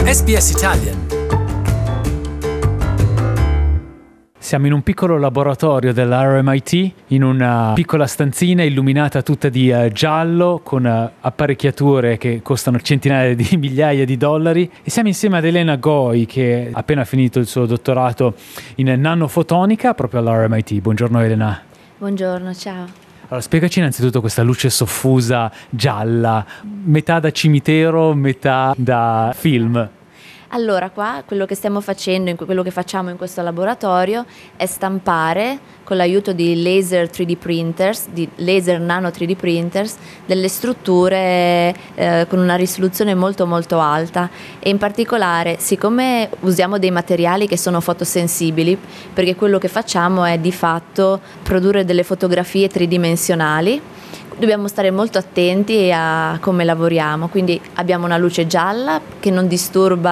SBS Italian. Siamo in un piccolo laboratorio dell'RMIT, in una piccola stanzina illuminata tutta di giallo, con apparecchiature che costano centinaia di migliaia di dollari, e siamo insieme ad Elena Goi, che ha appena finito il suo dottorato in nanofotonica proprio all'RMIT. Buongiorno Elena. Buongiorno, ciao. Allora, spiegaci innanzitutto questa luce soffusa gialla, metà da cimitero, metà da film. Allora, qua quello che stiamo facendo, quello che facciamo in questo laboratorio è stampare con l'aiuto di laser 3D printers, di laser nano 3D printers, delle strutture con una risoluzione molto molto alta, e in particolare, siccome usiamo dei materiali che sono fotosensibili, perché quello che facciamo è di fatto produrre delle fotografie tridimensionali, dobbiamo stare molto attenti a come lavoriamo, quindi abbiamo una luce gialla che non disturba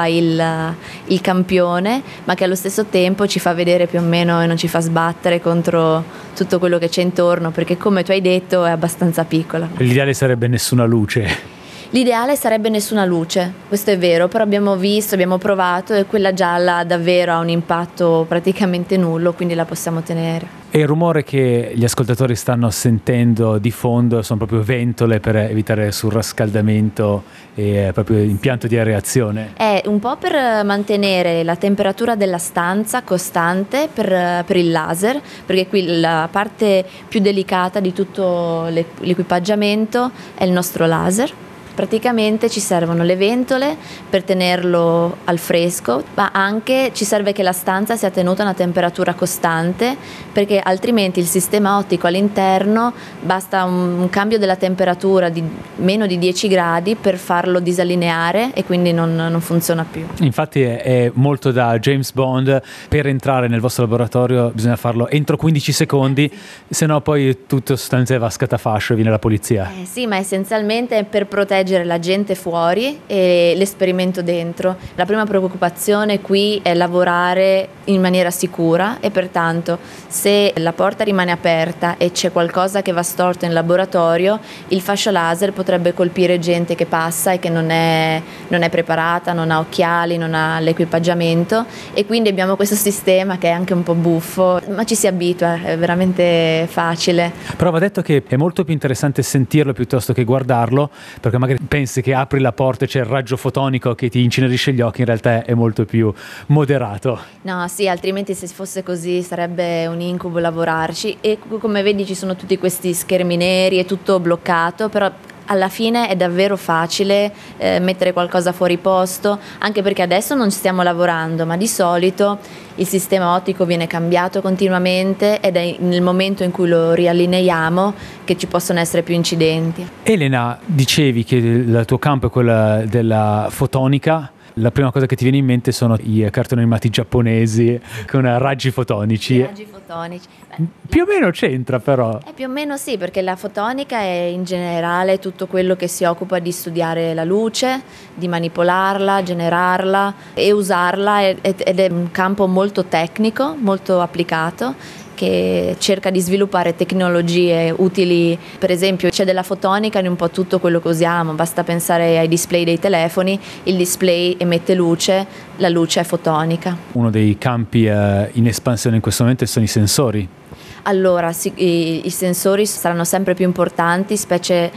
il campione, ma che allo stesso tempo ci fa vedere più o meno e non ci fa sbattere contro tutto quello che c'è intorno, perché come tu hai detto è abbastanza piccola. L'ideale sarebbe nessuna luce. L'ideale sarebbe nessuna luce, questo è vero, però abbiamo provato e quella gialla davvero ha un impatto praticamente nullo, quindi la possiamo tenere. E il rumore che gli ascoltatori stanno sentendo di fondo sono proprio ventole per evitare il surriscaldamento e proprio impianto di areazione? È un po' per mantenere la temperatura della stanza costante per il laser, perché qui la parte più delicata di tutto l'equipaggiamento è il nostro laser. Praticamente ci servono le ventole per tenerlo al fresco, ma anche ci serve che la stanza sia tenuta a una temperatura costante, perché altrimenti il sistema ottico all'interno basta un cambio della temperatura di meno di 10 gradi per farlo disallineare e quindi non funziona più. Infatti è molto da James Bond: per entrare nel vostro laboratorio bisogna farlo entro 15 secondi, se no poi tutto sostanzialmente va a scatafascio e viene la polizia. Sì, ma essenzialmente è per proteggere la gente fuori e l'esperimento dentro. La prima preoccupazione qui è lavorare in maniera sicura, e pertanto se la porta rimane aperta e c'è qualcosa che va storto in laboratorio, il fascio laser potrebbe colpire gente che passa e che non è preparata, non ha occhiali, non ha l'equipaggiamento, e quindi abbiamo questo sistema che è anche un po' buffo, ma ci si abitua, è veramente facile. Però va detto che è molto più interessante sentirlo piuttosto che guardarlo, perché magari pensi che apri la porta e c'è il raggio fotonico che ti incinerisce gli occhi, in realtà è molto più moderato. No, sì, altrimenti se fosse così sarebbe un incubo lavorarci, e come vedi ci sono tutti questi schermi neri, è tutto bloccato, però alla fine è davvero facile mettere qualcosa fuori posto, anche perché adesso non stiamo lavorando, ma di solito il sistema ottico viene cambiato continuamente ed è nel momento in cui lo riallineiamo che ci possono essere più incidenti. Elena, dicevi che il tuo campo è quello della fotonica. La prima cosa che ti viene in mente sono i cartoni animati giapponesi con raggi fotonici. Raggi fotonici. Più o meno c'entra, però. Più o meno sì, perché la fotonica è in generale tutto quello che si occupa di studiare la luce, di manipolarla, generarla e usarla, ed è un campo molto tecnico, molto applicato, che cerca di sviluppare tecnologie utili. Per esempio c'è della fotonica in un po' tutto quello che usiamo, basta pensare ai display dei telefoni, il display emette luce, la luce è fotonica. Uno dei campi in espansione in questo momento sono i sensori. Allora, sì, i sensori saranno sempre più importanti, specie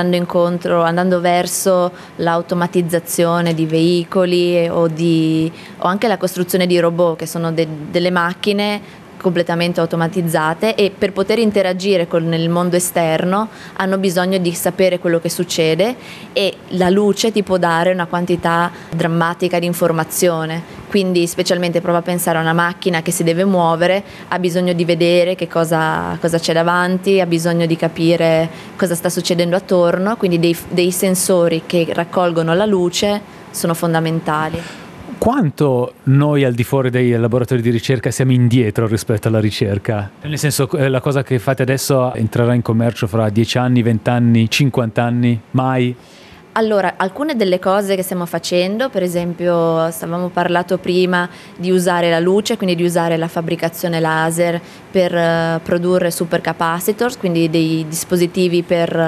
andando verso l'automatizzazione di veicoli o anche la costruzione di robot, che sono delle macchine completamente automatizzate, e per poter interagire con il mondo esterno hanno bisogno di sapere quello che succede, e la luce ti può dare una quantità drammatica di informazione. Quindi specialmente prova a pensare a una macchina che si deve muovere, ha bisogno di vedere che cosa c'è davanti, ha bisogno di capire cosa sta succedendo attorno, quindi dei sensori che raccolgono la luce sono fondamentali. Quanto noi al di fuori dei laboratori di ricerca siamo indietro rispetto alla ricerca? Nel senso, la cosa che fate adesso entrerà in commercio fra 10 anni, 20 anni, 50 anni? Mai? Allora, alcune delle cose che stiamo facendo, per esempio avevamo parlato prima di usare la luce, quindi di usare la fabbricazione laser per produrre supercapacitors, quindi dei dispositivi per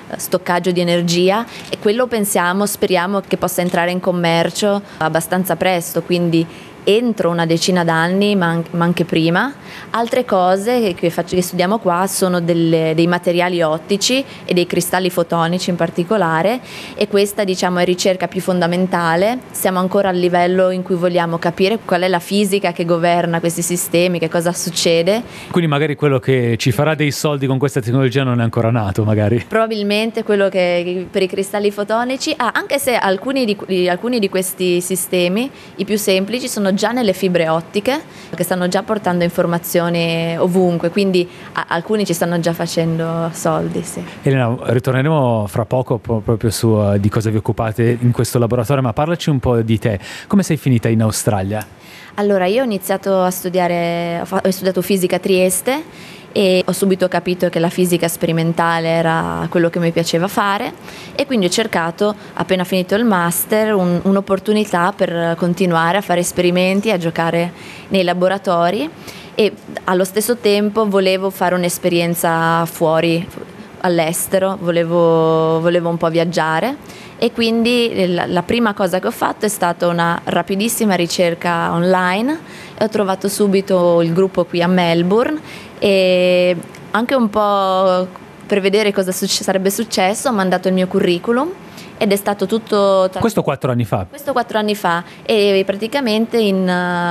stoccaggio di energia, e quello speriamo che possa entrare in commercio abbastanza presto, quindi entro una decina d'anni, ma anche prima. Altre cose che studiamo qua sono dei materiali ottici e dei cristalli fotonici in particolare, e questa è ricerca più fondamentale. Siamo ancora al livello in cui vogliamo capire qual è la fisica che governa questi sistemi, che cosa succede. Quindi magari quello che ci farà dei soldi con questa tecnologia non è ancora nato, magari. Probabilmente quello che per i cristalli fotonici, anche se alcuni di questi sistemi, i più semplici, sono già nelle fibre ottiche, che stanno già portando informazioni ovunque, quindi alcuni ci stanno già facendo soldi, sì. Elena, ritorneremo fra poco proprio su di cosa vi occupate in questo laboratorio, ma parlaci un po' di te. Come sei finita in Australia? Allora, io ho iniziato a studiare, ho studiato fisica a Trieste, e ho subito capito che la fisica sperimentale era quello che mi piaceva fare, e quindi ho cercato, appena finito il master, un'opportunità per continuare a fare esperimenti, a giocare nei laboratori, e allo stesso tempo volevo fare un'esperienza fuori, all'estero, volevo un po' viaggiare, e quindi la prima cosa che ho fatto è stata una rapidissima ricerca online, e ho trovato subito il gruppo qui a Melbourne, e anche un po' per vedere cosa sarebbe successo ho mandato il mio curriculum, ed è stato tutto... Questo 4 anni fa? Questo 4 anni fa, e praticamente in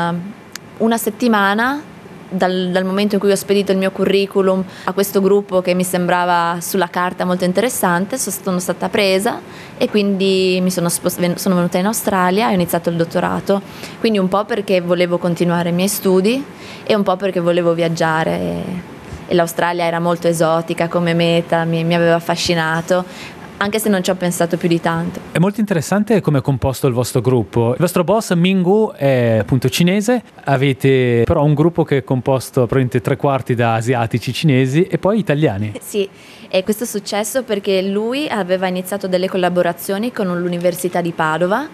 una settimana dal momento in cui ho spedito il mio curriculum a questo gruppo che mi sembrava sulla carta molto interessante, sono stata presa, e quindi sono venuta in Australia e ho iniziato il dottorato, quindi un po' perché volevo continuare i miei studi e un po' perché volevo viaggiare, e l'Australia era molto esotica come meta, mi aveva affascinato, anche se non ci ho pensato più di tanto. È molto interessante come è composto il vostro gruppo. Il vostro boss Minggu è appunto cinese, avete però un gruppo che è composto probabilmente 3/4 da asiatici, cinesi e poi italiani. Sì, e questo è successo perché lui aveva iniziato delle collaborazioni con l'Università di Padova,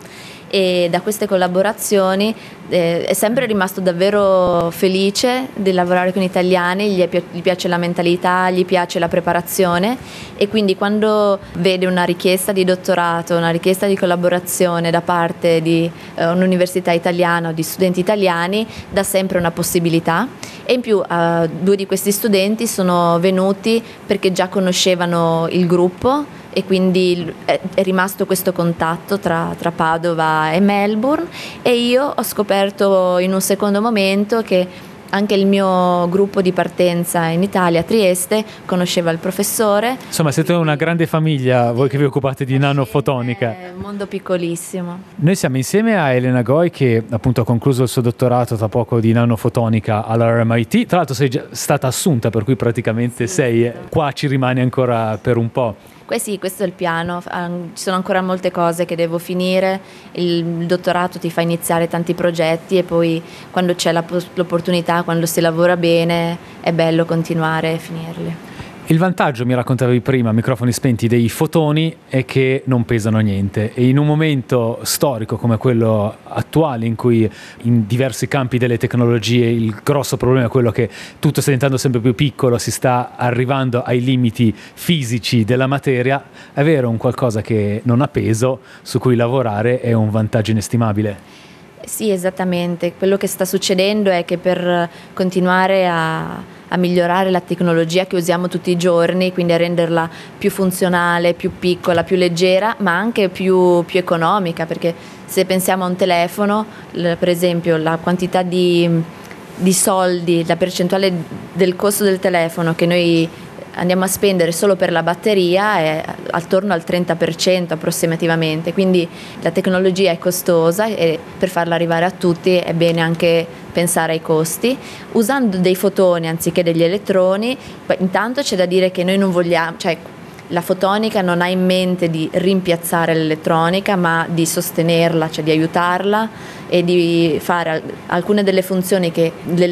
e da queste collaborazioni è sempre rimasto davvero felice di lavorare con italiani, gli piace la mentalità, gli piace la preparazione, e quindi quando vede una richiesta di dottorato, una richiesta di collaborazione da parte di un'università italiana o di studenti italiani, dà sempre una possibilità. E in più 2 di questi studenti sono venuti perché già conoscevano il gruppo, e quindi è rimasto questo contatto tra Padova e Melbourne, e io ho scoperto in un secondo momento che anche il mio gruppo di partenza in Italia, a Trieste, conosceva il professore. Insomma, siete una grande famiglia, voi che vi occupate di nanofotonica. È un mondo piccolissimo. Noi siamo insieme a Elena Goi, che appunto ha concluso il suo dottorato tra poco di nanofotonica all'RMIT. Tra l'altro sei già stata assunta, per cui praticamente sei qua, ci rimani ancora per un po'. Sì, questo è il piano, ci sono ancora molte cose che devo finire, il dottorato ti fa iniziare tanti progetti, e poi quando c'è l'opportunità, quando si lavora bene, è bello continuare e finirli. Il vantaggio, mi raccontavi prima, a microfoni spenti, dei fotoni è che non pesano niente, e in un momento storico come quello attuale, in cui in diversi campi delle tecnologie il grosso problema è quello che tutto sta diventando sempre più piccolo, si sta arrivando ai limiti fisici della materia, avere un qualcosa che non ha peso su cui lavorare è un vantaggio inestimabile. Sì, esattamente. Quello che sta succedendo è che per continuare a migliorare la tecnologia che usiamo tutti i giorni, quindi a renderla più funzionale, più piccola, più leggera, ma anche più economica, perché se pensiamo a un telefono, per esempio, la quantità di soldi, la percentuale del costo del telefono che noi andiamo a spendere solo per la batteria è attorno al 30% approssimativamente, quindi la tecnologia è costosa, e per farla arrivare a tutti è bene anche pensare ai costi. Usando dei fotoni anziché degli elettroni, intanto c'è da dire che noi non vogliamo, la fotonica non ha in mente di rimpiazzare l'elettronica, ma di sostenerla, cioè di aiutarla e di fare alcune delle funzioni che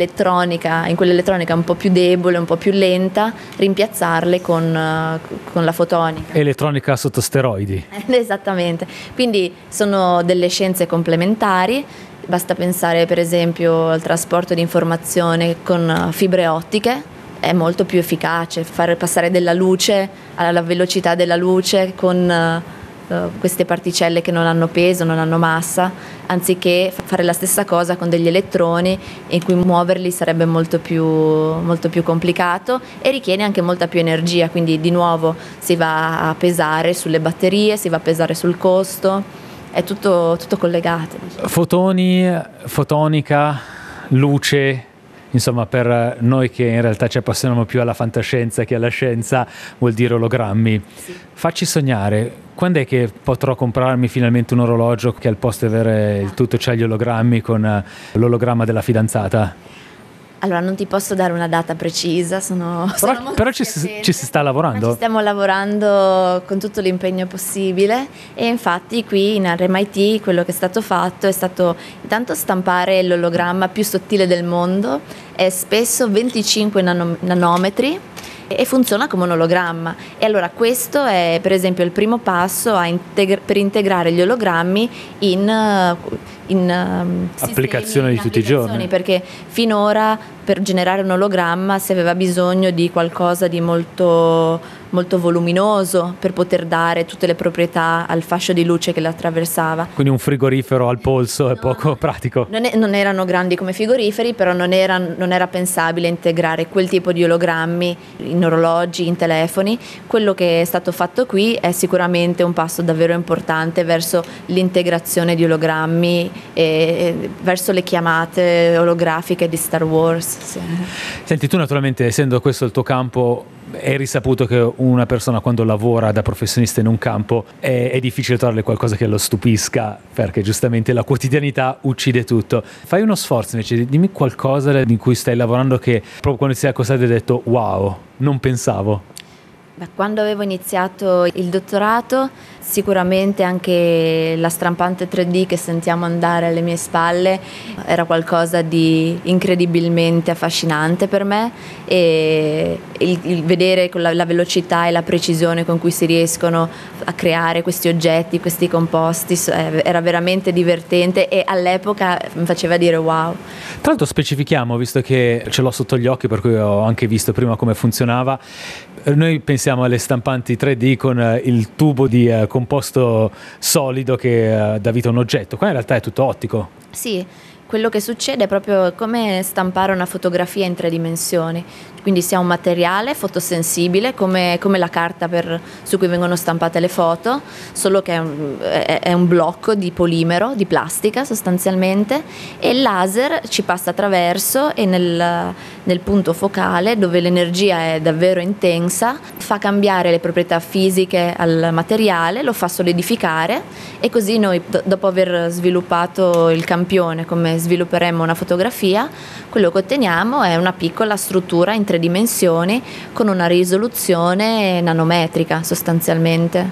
in quell'elettronica un po' più debole, un po' più lenta, rimpiazzarle con la fotonica. Elettronica sotto steroidi. Esattamente, quindi sono delle scienze complementari. Basta pensare per esempio al trasporto di informazione con fibre ottiche. è molto più efficace fare passare della luce alla velocità della luce con queste particelle che non hanno peso, non hanno massa, anziché fare la stessa cosa con degli elettroni in cui muoverli sarebbe molto più complicato e richiede anche molta più energia, quindi di nuovo si va a pesare sulle batterie, si va a pesare sul costo, è tutto collegato. Fotoni, fotonica, luce. Insomma, per noi che in realtà ci appassioniamo più alla fantascienza che alla scienza, vuol dire ologrammi. Sì. Facci sognare, quando è che potrò comprarmi finalmente un orologio che al posto di avere il tutto c'ha gli ologrammi con l'ologramma della fidanzata? Allora, non ti posso dare una data precisa, Però ci si sta lavorando. Ma ci stiamo lavorando con tutto l'impegno possibile e infatti qui in RMIT quello che è stato fatto è stato intanto stampare l'ologramma più sottile del mondo, è spesso 25 nanometri e funziona come un ologramma. E allora questo è per esempio il primo passo per integrare gli ologrammi in applicazioni di tutti i giorni, perché finora per generare un ologramma si aveva bisogno di qualcosa di molto voluminoso per poter dare tutte le proprietà al fascio di luce che lo attraversava. Quindi un frigorifero al polso è poco pratico. Non erano grandi come frigoriferi, però non era pensabile integrare quel tipo di ologrammi in orologi, in telefoni. Quello che è stato fatto qui è sicuramente un passo davvero importante verso l'integrazione di ologrammi e verso le chiamate olografiche di Star Wars. Sì. Senti, tu naturalmente, essendo questo il tuo campo, è risaputo che una persona quando lavora da professionista in un campo è difficile trovare qualcosa che lo stupisca, perché giustamente la quotidianità uccide tutto. Fai uno sforzo invece, dimmi qualcosa in cui stai lavorando che proprio quando ti sei accostato hai detto wow, non pensavo. Quando avevo iniziato il dottorato sicuramente anche la stampante 3D che sentiamo andare alle mie spalle era qualcosa di incredibilmente affascinante per me e il vedere con la velocità e la precisione con cui si riescono a creare questi oggetti, questi composti era veramente divertente e all'epoca mi faceva dire wow. Tra l'altro specifichiamo, visto che ce l'ho sotto gli occhi per cui ho anche visto prima come funzionava, noi pensiamo alle stampanti 3D con il tubo di composto solido che dà vita a un oggetto. Qua in realtà è tutto ottico. Sì, quello che succede è proprio come stampare una fotografia in 3 dimensioni, quindi si ha un materiale fotosensibile come la carta su cui vengono stampate le foto, solo che è un blocco di polimero, di plastica sostanzialmente, e il laser ci passa attraverso e nel punto focale, dove l'energia è davvero intensa, fa cambiare le proprietà fisiche al materiale, lo fa solidificare e così noi dopo aver sviluppato il campione come svilupperemmo una fotografia, quello che otteniamo è una piccola struttura in 3 dimensioni con una risoluzione nanometrica sostanzialmente.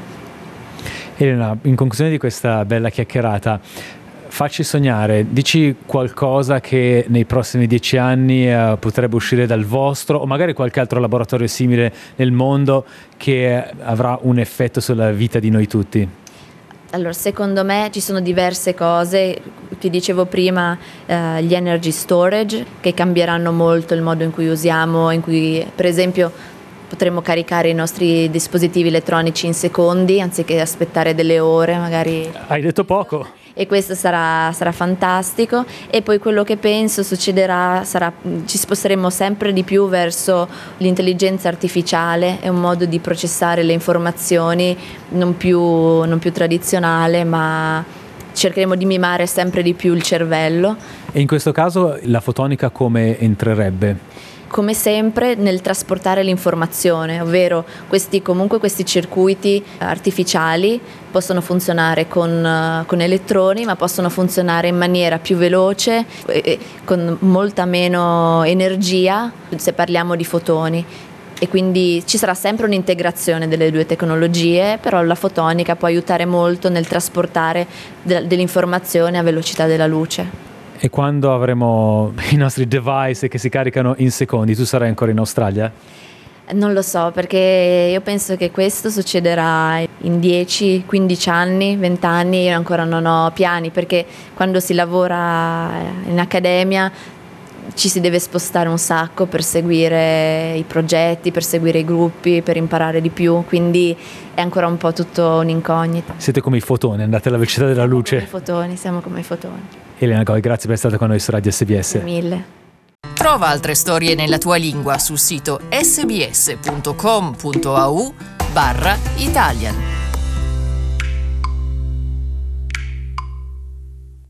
Elena, in conclusione di questa bella chiacchierata, facci sognare, dici qualcosa che nei prossimi 10 anni potrebbe uscire dal vostro o magari qualche altro laboratorio simile nel mondo che avrà un effetto sulla vita di noi tutti. Allora, secondo me ci sono diverse cose, ti dicevo prima gli energy storage che cambieranno molto il modo in cui usiamo, in cui per esempio potremmo caricare i nostri dispositivi elettronici in secondi anziché aspettare delle ore magari. Hai detto poco. E questo sarà fantastico e poi quello che penso succederà ci sposteremo sempre di più verso l'intelligenza artificiale, è un modo di processare le informazioni non più tradizionale, ma cercheremo di mimare sempre di più il cervello. E in questo caso la fotonica come entrerebbe? Come sempre nel trasportare l'informazione, ovvero questi circuiti artificiali possono funzionare con elettroni, ma possono funzionare in maniera più veloce e con molta meno energia se parliamo di fotoni. E quindi ci sarà sempre un'integrazione delle due tecnologie, però la fotonica può aiutare molto nel trasportare dell'informazione a velocità della luce. E quando avremo i nostri device che si caricano in secondi, tu sarai ancora in Australia? Non lo so, perché io penso che questo succederà in 10, 15 anni, 20 anni, io ancora non ho piani, perché quando si lavora in accademia ci si deve spostare un sacco per seguire i progetti, per seguire i gruppi, per imparare di più, quindi è ancora un po' tutto un'incognita. Siete come i fotoni, andate alla velocità della luce. Siamo come i fotoni. Elena Goi, grazie per essere stata con noi su Radio SBS. Grazie mille. Trova altre storie nella tua lingua sul sito sbs.com.au/Italian.